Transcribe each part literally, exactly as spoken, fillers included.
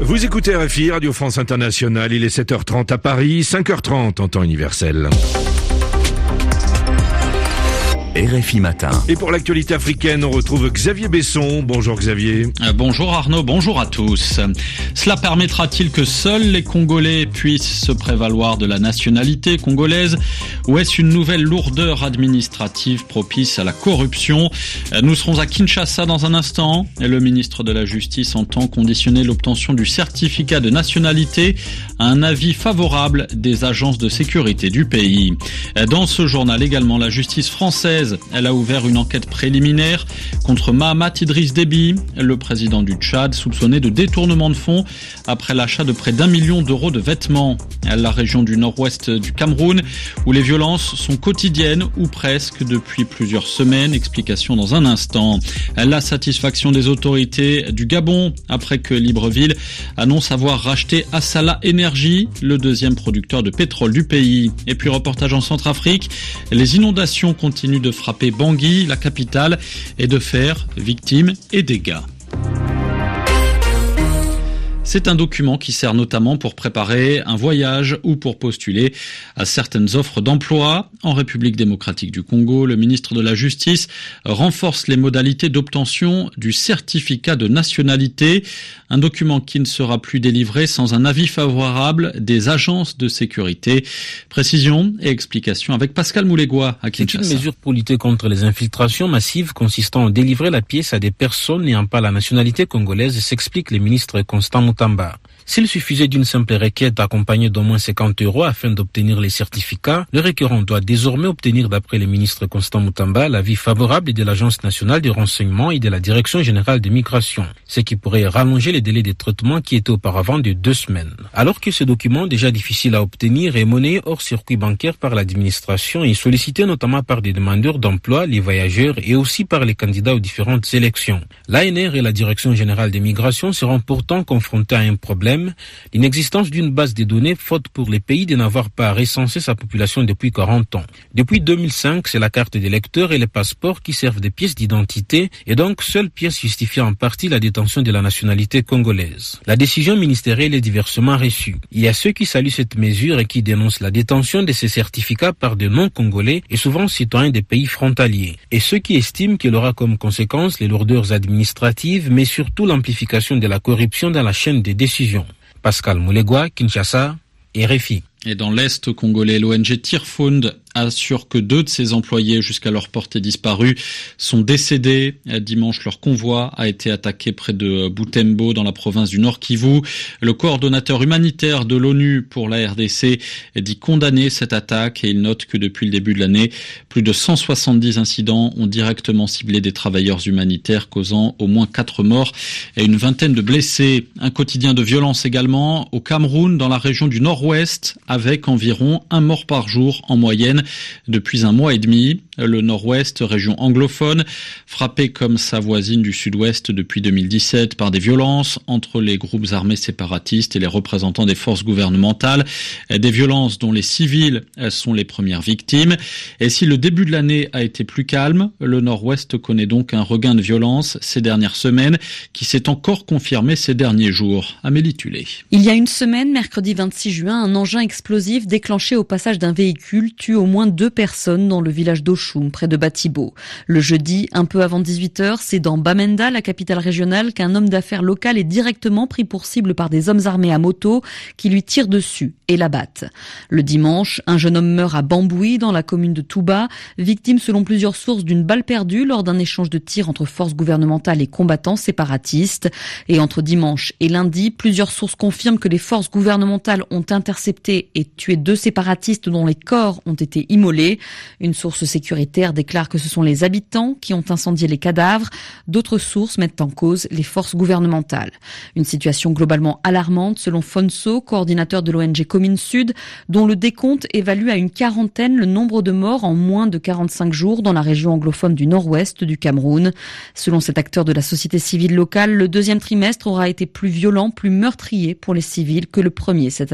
Vous écoutez R F I, Radio France Internationale, il est sept heures trente à Paris, cinq heures trente en temps universel. R F I Matin. Et pour l'actualité africaine, on retrouve Xavier Besson. Bonjour Xavier. Euh, bonjour Arnaud, bonjour à tous. Cela permettra-t-il que seuls les Congolais puissent se prévaloir de la nationalité congolaise, ou est-ce une nouvelle lourdeur administrative propice à la corruption? Nous serons à Kinshasa dans un instant. Le ministre de la Justice entend conditionner l'obtention du certificat de nationalité à un avis favorable des agences de sécurité du pays. Dans ce journal également, la justice française elle a ouvert une enquête préliminaire contre Mahamat Idriss Déby, le président du Tchad, soupçonné de détournement de fonds après l'achat de près d'un million d'euros de vêtements. La région du nord-ouest du Cameroun, où les violences sont quotidiennes ou presque depuis plusieurs semaines. Explication dans un instant. La satisfaction des autorités du Gabon après que Libreville annonce avoir racheté Assala Energy, le deuxième producteur de pétrole du pays. Et puis reportage en Centrafrique, les inondations continuent de frapper Bangui, la capitale, et de faire victimes et dégâts. C'est un document qui sert notamment pour préparer un voyage ou pour postuler à certaines offres d'emploi. En République démocratique du Congo, le ministre de la Justice renforce les modalités d'obtention du certificat de nationalité, un document qui ne sera plus délivré sans un avis favorable des agences de sécurité. Précision et explication avec Pascal Moulégois à Kinshasa. C'est une mesure pour lutter contre les infiltrations massives consistant à délivrer la pièce à des personnes n'ayant pas la nationalité congolaise, s'explique le ministre Constant Moutamba. S'il suffisait d'une simple requête accompagnée d'au moins cinquante euros afin d'obtenir les certificats, le requérant doit désormais obtenir, d'après le ministre Constant Moutamba, l'avis favorable de l'Agence nationale du renseignement et de la Direction générale des migrations, ce qui pourrait rallonger les délais de traitement qui étaient auparavant de deux semaines. Alors que ce document, déjà difficile à obtenir, est monnaie hors circuit bancaire par l'administration et sollicité notamment par des demandeurs d'emploi, les voyageurs et aussi par les candidats aux différentes élections. L'A N R et la Direction générale des migrations seront pourtant confrontés à un problème, l'inexistence d'une base de données faute pour les pays de n'avoir pas recensé sa population depuis quarante ans. Depuis deux mille cinq, c'est la carte d'électeur et les passeports qui servent de pièces d'identité et donc seule pièce justifiant en partie la détention de la nationalité congolaise. La décision ministérielle est diversement reçue. Il y a ceux qui saluent cette mesure et qui dénoncent la détention de ces certificats par des non-congolais et souvent citoyens des pays frontaliers. Et ceux qui estiment qu'elle aura comme conséquence les lourdeurs administratives mais surtout l'amplification de la corruption dans la chaîne des décisions. Pascal Moulégois, Kinshasa, R F I. Et dans l'Est congolais, l'O N G Tearfund assure que deux de ses employés, jusqu'alors portés disparus, sont décédés. Dimanche, leur convoi a été attaqué près de Butembo, dans la province du Nord Kivu. Le coordonnateur humanitaire de l'ONU pour la R D C dit condamner cette attaque et il note que depuis le début de l'année, plus de cent soixante-dix incidents ont directement ciblé des travailleurs humanitaires, causant au moins quatre morts et une vingtaine de blessés. Un quotidien de violence également au Cameroun, dans la région du Nord-Ouest, avec environ un mort par jour en moyenne depuis un mois et demi. Le Nord-Ouest, région anglophone, frappée comme sa voisine du Sud-Ouest depuis deux mille dix-sept par des violences entre les groupes armés séparatistes et les représentants des forces gouvernementales, des violences dont les civils sont les premières victimes. Et si le début de l'année a été plus calme, le Nord-Ouest connaît donc un regain de violence ces dernières semaines qui s'est encore confirmé ces derniers jours. Amélie Tulé. Il y a une semaine, mercredi vingt-six juin, un engin explosif déclenché au passage d'un véhicule tue au moins deux personnes dans le village d'Ochoum, près de Batibo. Le jeudi, un peu avant dix-huit heures, c'est dans Bamenda, la capitale régionale, qu'un homme d'affaires local est directement pris pour cible par des hommes armés à moto qui lui tirent dessus et l'abattent. Le dimanche, un jeune homme meurt à Bamboui, dans la commune de Touba, victime selon plusieurs sources d'une balle perdue lors d'un échange de tirs entre forces gouvernementales et combattants séparatistes. Et entre dimanche et lundi, plusieurs sources confirment que les forces gouvernementales ont intercepté et tué deux séparatistes dont les corps ont été immolés. Une source sécuritaire déclare que ce sont les habitants qui ont incendié les cadavres. D'autres sources mettent en cause les forces gouvernementales. Une situation globalement alarmante selon Fonso, coordinateur de l'O N G Commune Sud, dont le décompte évalue à une quarantaine le nombre de morts en moins de quarante-cinq jours dans la région anglophone du nord-ouest du Cameroun. Selon cet acteur de la société civile locale, le deuxième trimestre aura été plus violent, plus meurtrier pour les civils que le premier cette année.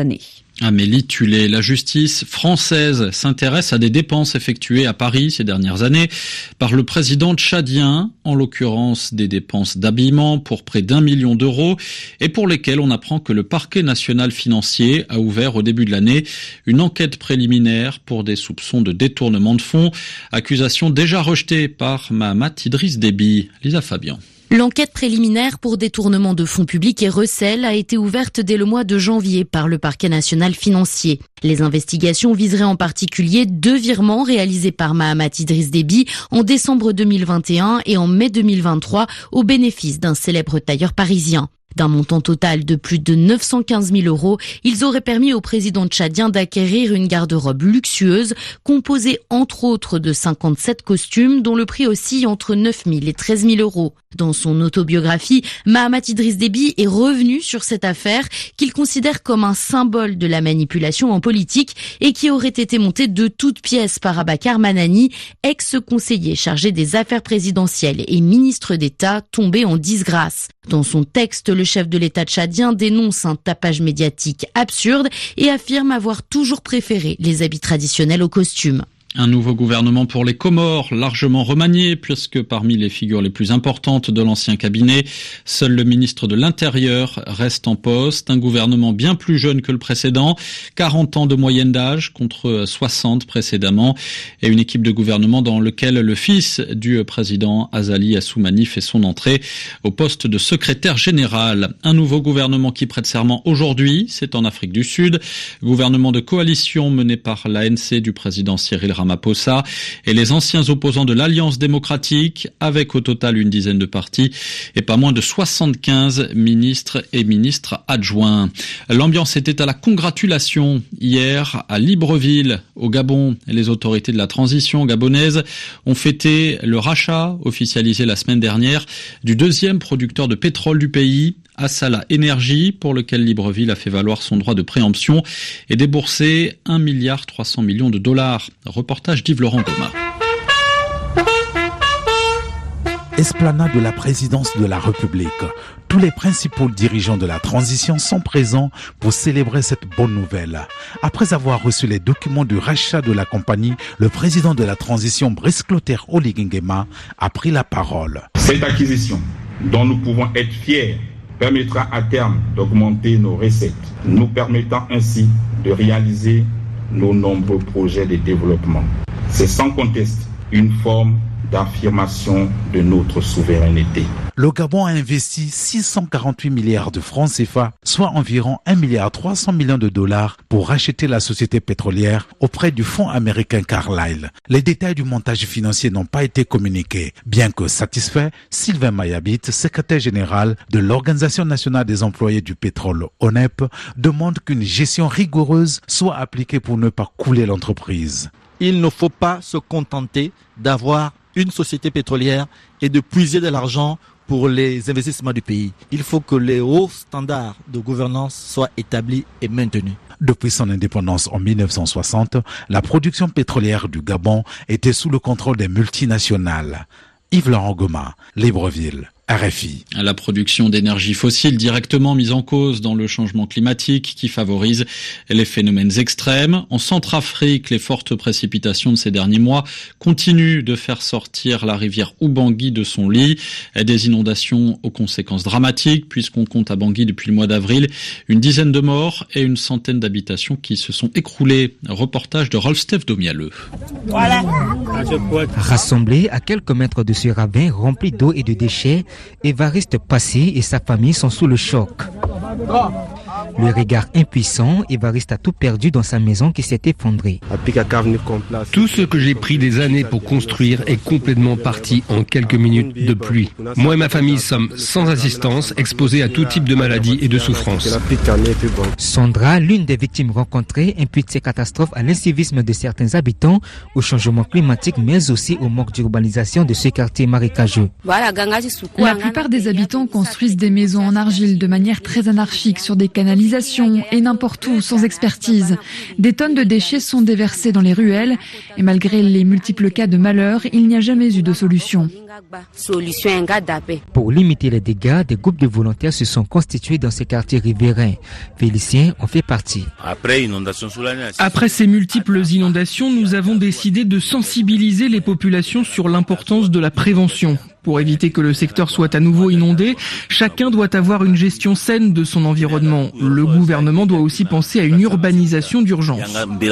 Amélie Tullet. La justice française s'intéresse à des dépenses effectuées à Paris ces dernières années par le président tchadien, en l'occurrence des dépenses d'habillement pour près d'un million d'euros et pour lesquelles on apprend que le parquet national financier a ouvert au début de l'année une enquête préliminaire pour des soupçons de détournement de fonds, accusation déjà rejetée par Mahamat Idriss Déby. Lisa Fabian. L'enquête préliminaire pour détournement de fonds publics et recel a été ouverte dès le mois de janvier par le parquet national financier. Les investigations viseraient en particulier deux virements réalisés par Mahamat Idriss Déby en décembre deux mille vingt et un et en mai deux mille vingt-trois au bénéfice d'un célèbre tailleur parisien. D'un montant total de plus de neuf cent quinze mille euros, ils auraient permis au président tchadien d'acquérir une garde-robe luxueuse composée entre autres de cinquante-sept costumes dont le prix oscille entre neuf mille et treize mille euros. Dans son autobiographie, Mahamat Idriss Déby est revenu sur cette affaire qu'il considère comme un symbole de la manipulation en politique et qui aurait été montée de toutes pièces par Abakar Manani, ex-conseiller chargé des affaires présidentielles et ministre d'État tombé en disgrâce. Dans son texte, le chef de l'État tchadien dénonce un tapage médiatique absurde et affirme avoir toujours préféré les habits traditionnels aux costumes. Un nouveau gouvernement pour les Comores, largement remanié, puisque parmi les figures les plus importantes de l'ancien cabinet, seul le ministre de l'Intérieur reste en poste. Un gouvernement bien plus jeune que le précédent, quarante ans de moyenne d'âge contre soixante précédemment, et une équipe de gouvernement dans lequel le fils du président Azali Assoumani fait son entrée au poste de secrétaire général. Un nouveau gouvernement qui prête serment aujourd'hui, c'est en Afrique du Sud. Gouvernement de coalition mené par l'A N C du président Cyril Ramaphosa et les anciens opposants de l'Alliance démocratique, avec au total une dizaine de partis et pas moins de soixante-quinze ministres et ministres adjoints. L'ambiance était à la congratulation hier à Libreville, au Gabon. Les autorités de la transition gabonaise ont fêté le rachat, officialisé la semaine dernière, du deuxième producteur de pétrole du pays, Assala Energy, pour lequel Libreville a fait valoir son droit de préemption et déboursé un milliard trois cents millions de dollars. Reportage d'Yves Laurent Goma. Esplanade de la présidence de la République. Tous les principaux dirigeants de la transition sont présents pour célébrer cette bonne nouvelle. Après avoir reçu les documents du rachat de la compagnie, le président de la transition, Brice Clotaire Oligui-Nguema, a pris la parole. Cette acquisition, dont nous pouvons être fiers, permettra à terme d'augmenter nos recettes, nous permettant ainsi de réaliser nos nombreux projets de développement. C'est sans conteste une forme d'affirmation de notre souveraineté. Le Gabon a investi six cent quarante-huit milliards de francs C F A, soit environ un milliard trois cents millions de dollars pour racheter la société pétrolière auprès du fonds américain Carlyle. Les détails du montage financier n'ont pas été communiqués. Bien que satisfait, Sylvain Mayabit, secrétaire général de l'Organisation nationale des employés du pétrole, O N E P, demande qu'une gestion rigoureuse soit appliquée pour ne pas couler l'entreprise. Il ne faut pas se contenter d'avoir une société pétrolière et de puiser de l'argent pour les investissements du pays. Il faut que les hauts standards de gouvernance soient établis et maintenus. Depuis son indépendance en mille neuf cent soixante, la production pétrolière du Gabon était sous le contrôle des multinationales. Yves Laurent Goma, Libreville. R F I. La production d'énergie fossile directement mise en cause dans le changement climatique qui favorise les phénomènes extrêmes. En Centrafrique, les fortes précipitations de ces derniers mois continuent de faire sortir la rivière Ubangui de son lit. Des inondations aux conséquences dramatiques puisqu'on compte à Bangui depuis le mois d'avril une dizaine de morts et une centaine d'habitations qui se sont écroulées. Reportage de Rolf-Steph Domialeux. Voilà. Rassemblés à quelques mètres de ce ravin rempli d'eau et de déchets, Évariste Passé et sa famille sont sous le choc. Le regard impuissant, Évariste a tout perdu dans sa maison qui s'est effondrée. Tout ce que j'ai pris des années pour construire est complètement parti en quelques minutes de pluie. Moi et ma famille sommes sans assistance, exposés à tout type de maladies et de souffrances. Sandra, l'une des victimes rencontrées, impute ces catastrophes à l'incivisme de certains habitants, au changement climatique, mais aussi au manque d'urbanisation de ce quartier marécageux. La plupart des habitants construisent des maisons en argile de manière très anarchique sur des canalisations l'urbanisation et n'importe où sans expertise. Des tonnes de déchets sont déversés dans les ruelles et malgré les multiples cas de malheur, il n'y a jamais eu de solution. Pour limiter les dégâts, des groupes de volontaires se sont constitués dans ces quartiers riverains. Félicien en fait partie. Après ces multiples inondations, nous avons décidé de sensibiliser les populations sur l'importance de la prévention. Pour éviter que le secteur soit à nouveau inondé, chacun doit avoir une gestion saine de son environnement. Le gouvernement doit aussi penser à une urbanisation d'urgence.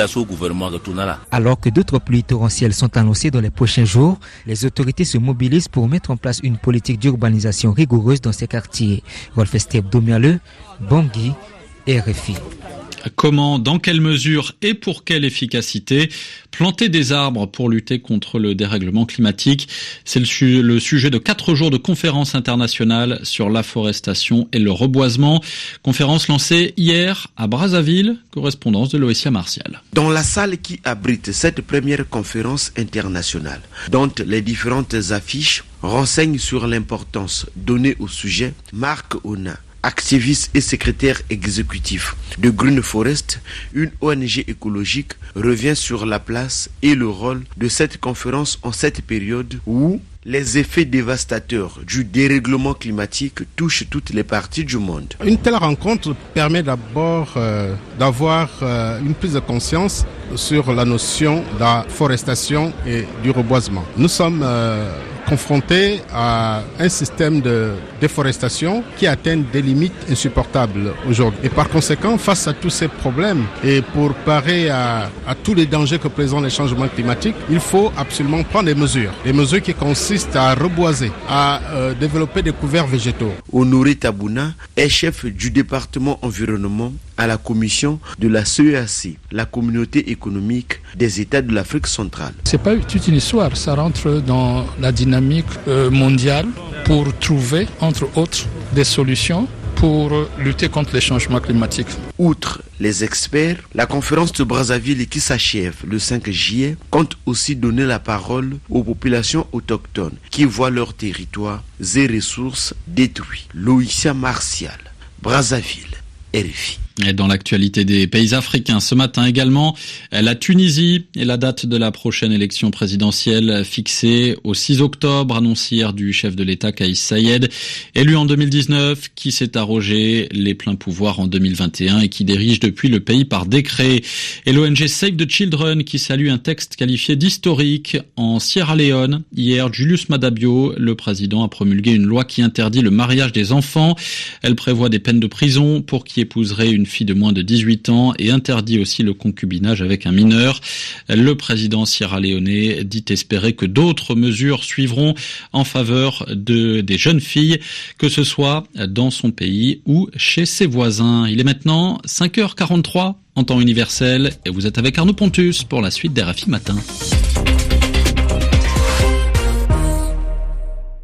Alors que d'autres pluies torrentielles sont annoncées dans les prochains jours, les autorités se mobilisent pour mettre en place une politique d'urbanisation rigoureuse dans ces quartiers. Rolf Estep Domialeux, Bangui, R F I. Comment, dans quelle mesure et pour quelle efficacité planter des arbres pour lutter contre le dérèglement climatique? C'est le, su- le sujet de quatre jours de conférence internationale sur l'afforestation et le reboisement. Conférence lancée hier à Brazzaville, correspondance de Loïcia Martial. Dans la salle qui abrite cette première conférence internationale, dont les différentes affiches renseignent sur l'importance donnée au sujet, Marc Ona, activiste et secrétaire exécutif de Green Forest, une O N G écologique, revient sur la place et le rôle de cette conférence en cette période où les effets dévastateurs du dérèglement climatique touchent toutes les parties du monde. Une telle rencontre permet d'abord euh, d'avoir euh, une prise de conscience sur la notion d'afforestation et du reboisement. Nous sommes euh, confrontés à un système de déforestation qui atteint des limites insupportables aujourd'hui. Et par conséquent, face à tous ces problèmes et pour parer à, à tous les dangers que présentent les changements climatiques, il faut absolument prendre des mesures. Des mesures qui consistent à reboiser, à euh, développer des couverts végétaux. Honoré Tabouna est chef du département environnement à la commission de la C E A C, la communauté économique des États de l'Afrique centrale. C'est pas toute une histoire, ça rentre dans la dynamique euh, mondiale pour trouver, entre autres, des solutions pour lutter contre les changements climatiques. Outre les experts, la conférence de Brazzaville qui s'achève le cinq juillet compte aussi donner la parole aux populations autochtones qui voient leurs territoires et ressources détruits. Loïcia Martial, Brazzaville, R F I. Et dans l'actualité des pays africains, ce matin également, la Tunisie et la date de la prochaine élection présidentielle fixée au six octobre, annonce hier du chef de l'État Kais Saied, élu en deux mille dix-neuf, qui s'est arrogé les pleins pouvoirs en deux mille vingt et un et qui dirige depuis le pays par décret. Et l'O N G Save the Children qui salue un texte qualifié d'historique en Sierra Leone. Hier, Julius Maada Bio, le président, a promulgué une loi qui interdit le mariage des enfants. Elle prévoit des peines de prison pour qui épouserait une fille de moins de dix-huit ans et interdit aussi le concubinage avec un mineur. Le président sierra-léonais dit espérer que d'autres mesures suivront en faveur de, des jeunes filles, que ce soit dans son pays ou chez ses voisins. Il est maintenant cinq heures quarante-trois en temps universel et vous êtes avec Arnaud Pontus pour la suite des R F I Matin.